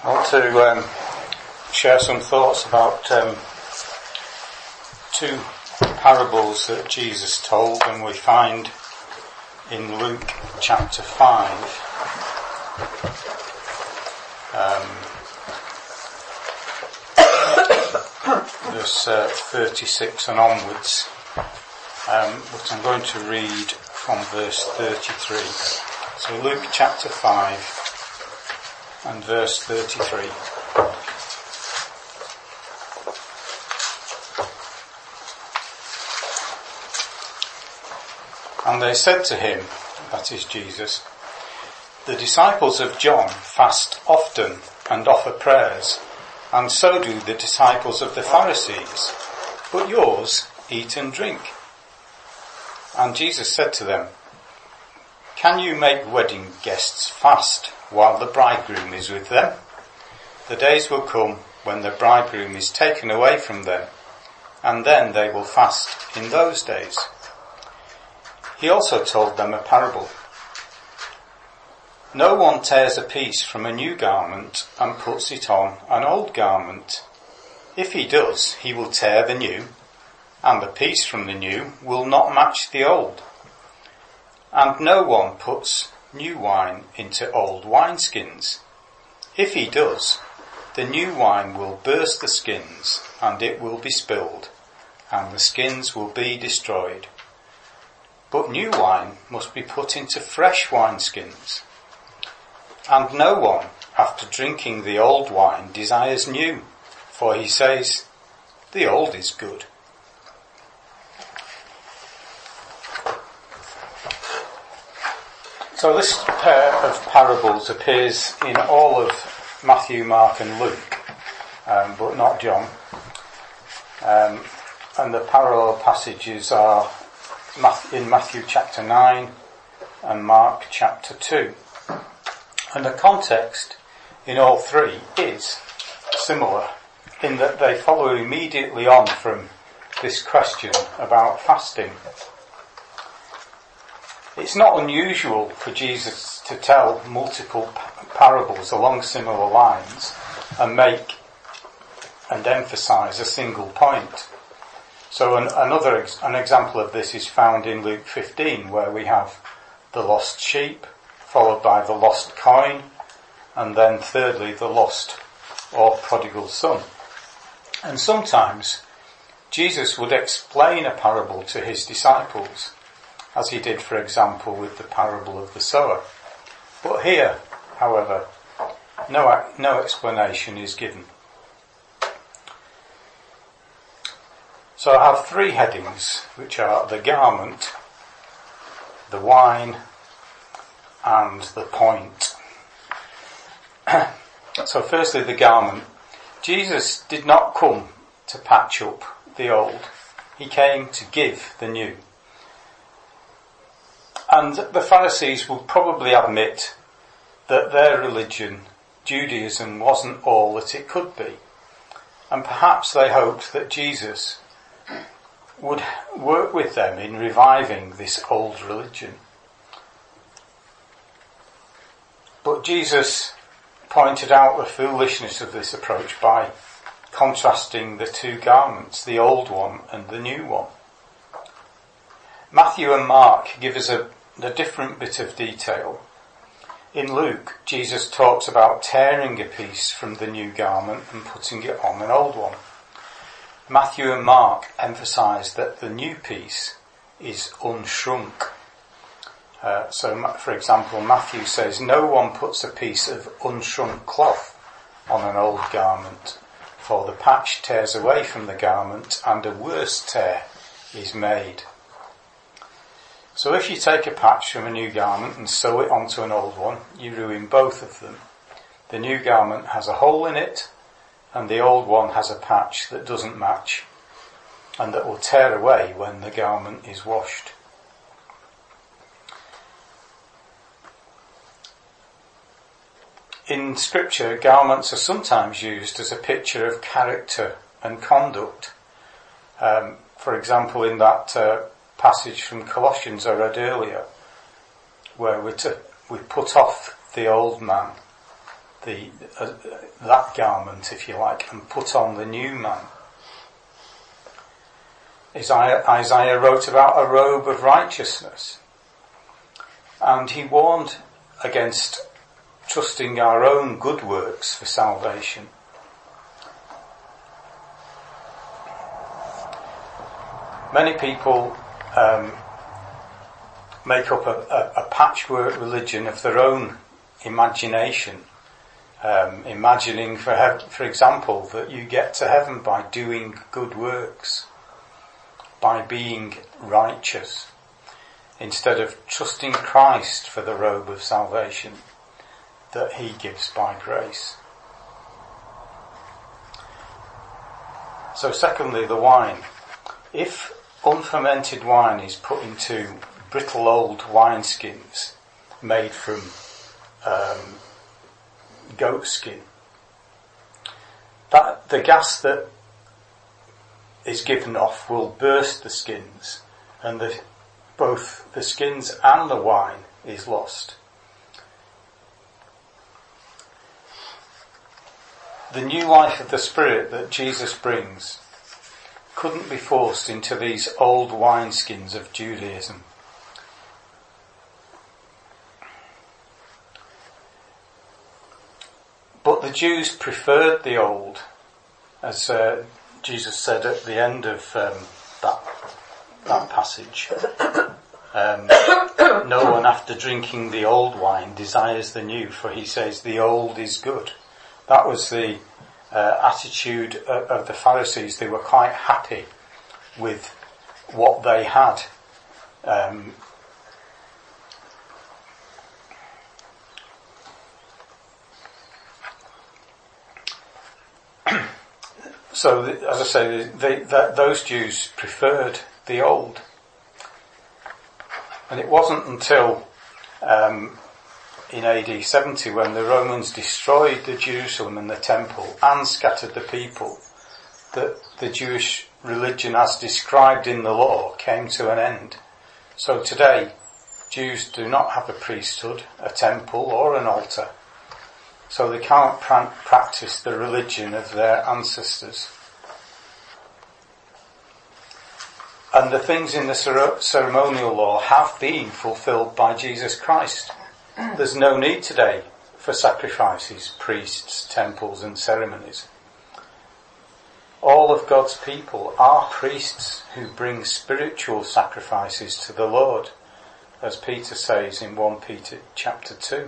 I want to share some thoughts about two parables that Jesus told, and we find in Luke chapter 5, verse 36 and onwards, but I'm going to read from verse 33. So Luke chapter 5 and verse 33. And they said to him, that is Jesus, the disciples of John fast often and offer prayers, and so do the disciples of the Pharisees, but yours eat and drink. And Jesus said to them, can you make wedding guests fast while the bridegroom is with them? The days will come when the bridegroom is taken away from them, and then they will fast in those days. He also told them a parable. No one tears a piece from a new garment and puts it on an old garment. If he does, he will tear the new, and the piece from the new will not match the old. And no one puts new wine into old wineskins. If he does, the new wine will burst the skins, and it will be spilled, and the skins will be destroyed. But new wine must be put into fresh wineskins. And no one, after drinking the old wine, desires new, for he says, the old is good. So this pair of parables appears in all of Matthew, Mark and Luke, but not John. And the parallel passages are in Matthew chapter 9 and Mark chapter 2. And the context in all three is similar in that they follow immediately on from this question about fasting. It's not unusual for Jesus to tell multiple parables along similar lines and make and emphasize a single point. So an example of this is found in Luke 15, where we have the lost sheep, followed by the lost coin, and then thirdly the lost or prodigal son. And sometimes Jesus would explain a parable to his disciples, as he did, for example, with the parable of the sower. But here, however, no explanation is given. So I have three headings, which are the garment, the wine, and the point. So firstly, the garment. Jesus did not come to patch up the old. He came to give the new. And the Pharisees would probably admit that their religion, Judaism, wasn't all that it could be. And perhaps they hoped that Jesus would work with them in reviving this old religion. But Jesus pointed out the foolishness of this approach by contrasting the two garments, the old one and the new one. Matthew and Mark give us a different bit of detail. In Luke, Jesus talks about tearing a piece from the new garment and putting it on an old one. Matthew and Mark emphasize that the new piece is unshrunk. So, for example, Matthew says, no one puts a piece of unshrunk cloth on an old garment, for the patch tears away from the garment and a worse tear is made. So if you take a patch from a new garment and sew it onto an old one, you ruin both of them. The new garment has a hole in it, and the old one has a patch that doesn't match, and that will tear away when the garment is washed. In Scripture, garments are sometimes used as a picture of character and conduct. For example, in that passage from Colossians I read earlier, where we put off the old man that garment, if you like, and put on the new man. Isaiah wrote about a robe of righteousness, and he warned against trusting our own good works for salvation. Many people make up a patchwork religion of their own imagination, imagining, for example, that you get to heaven by doing good works, by being righteous, instead of trusting Christ for the robe of salvation that he gives by grace. So secondly, the wine. If unfermented wine is put into brittle old wineskins made from goat skin, that the gas that is given off will burst the skins, and both the skins and the wine is lost. The new life of the Spirit that Jesus brings couldn't be forced into these old wineskins of Judaism. But the Jews preferred the old, as Jesus said at the end of that passage. No one after drinking the old wine desires the new, for he says the old is good. That was the attitude of the Pharisees. They were quite happy with what they had. So, as I say, those Jews preferred the old. And it wasn't until in AD 70 when the Romans destroyed the Jerusalem and the temple and scattered the people that the Jewish religion as described in the law came to an end. So today, Jews do not have a priesthood, a temple or an altar. So they can't practice the religion of their ancestors. And the things in the ceremonial law have been fulfilled by Jesus Christ. There's no need today for sacrifices, priests, temples and ceremonies. All of God's people are priests who bring spiritual sacrifices to the Lord, as Peter says in 1 Peter chapter 2.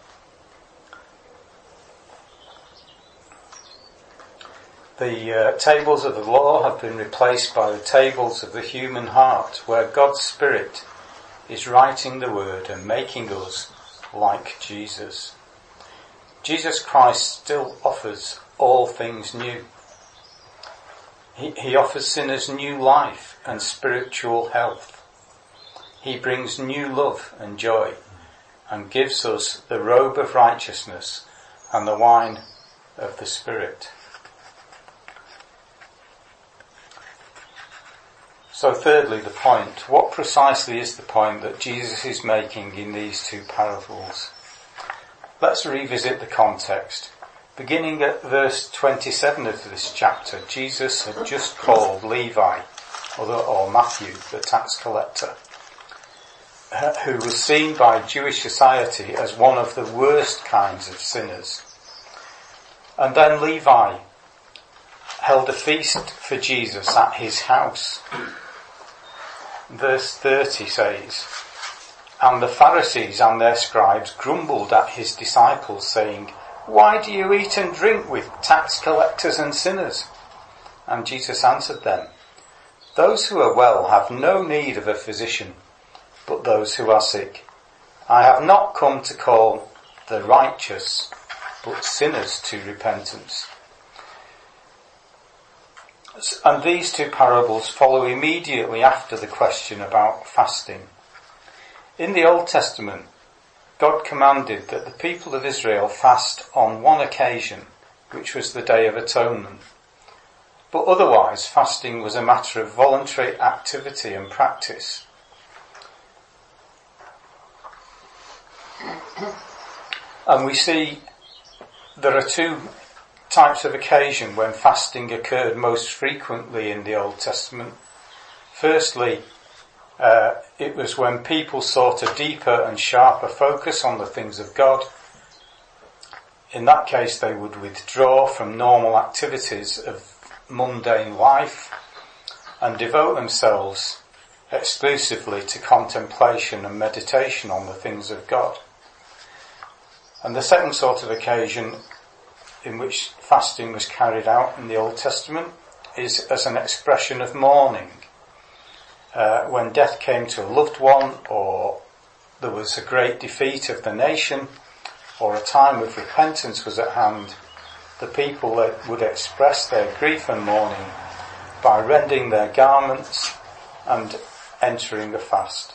The tables of the law have been replaced by the tables of the human heart, where God's Spirit is writing the word and making us like Jesus. Jesus Christ still offers all things new. He offers sinners new life and spiritual health. He brings new love and joy and gives us the robe of righteousness and the wine of the Spirit. So thirdly, the point. What precisely is the point that Jesus is making in these two parables? Let's revisit the context. Beginning at verse 27 of this chapter, Jesus had just called Levi, or Matthew, the tax collector, who was seen by Jewish society as one of the worst kinds of sinners. And then Levi held a feast for Jesus at his house. Verse 30 says, "And the Pharisees and their scribes grumbled at his disciples, saying, 'Why do you eat and drink with tax collectors and sinners?' And Jesus answered them, 'Those who are well have no need of a physician, but those who are sick. I have not come to call the righteous, but sinners to repentance.'" And these two parables follow immediately after the question about fasting. In the Old Testament, God commanded that the people of Israel fast on one occasion, which was the Day of Atonement. But otherwise, fasting was a matter of voluntary activity and practice. And we see there are two types of occasion when fasting occurred most frequently in the Old Testament. Firstly, it was when people sought a deeper and sharper focus on the things of God. In that case, they would withdraw from normal activities of mundane life and devote themselves exclusively to contemplation and meditation on the things of God. And the second sort of occasion in which fasting was carried out in the Old Testament is as an expression of mourning. When death came to a loved one, or there was a great defeat of the nation, or a time of repentance was at hand, the people would express their grief and mourning by rending their garments and entering a fast.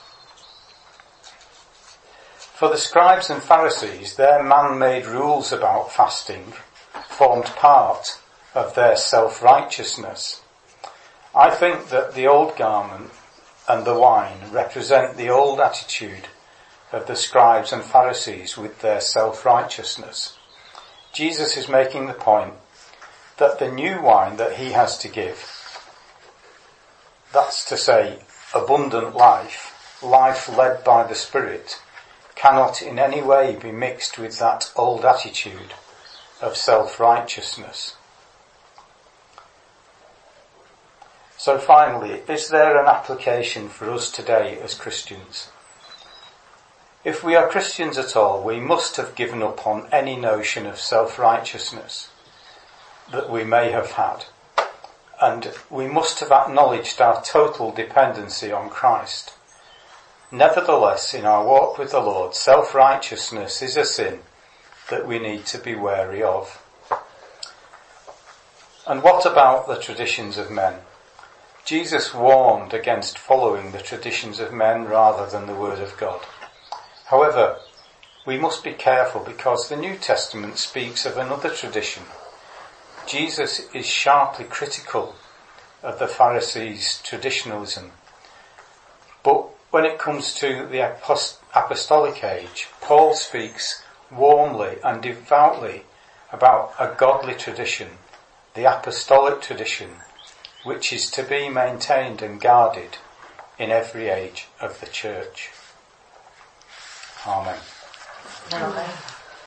For the scribes and Pharisees, their man-made rules about fasting formed part of their self-righteousness. I think that the old garment and the wine represent the old attitude of the scribes and Pharisees with their self-righteousness. Jesus is making the point that the new wine that he has to give, that's to say, abundant life, life led by the Spirit, cannot in any way be mixed with that old attitude of self-righteousness. So finally, is there an application for us today as Christians? If we are Christians at all, we must have given up on any notion of self-righteousness that we may have had, and we must have acknowledged our total dependency on Christ. Nevertheless, in our walk with the Lord, self-righteousness is a sin that we need to be wary of. And what about the traditions of men? Jesus warned against following the traditions of men rather than the Word of God. However, we must be careful because the New Testament speaks of another tradition. Jesus is sharply critical of the Pharisees' traditionalism. But when it comes to the apostolic age, Paul speaks warmly and devoutly about a godly tradition, the apostolic tradition, which is to be maintained and guarded in every age of the church. Amen. Amen.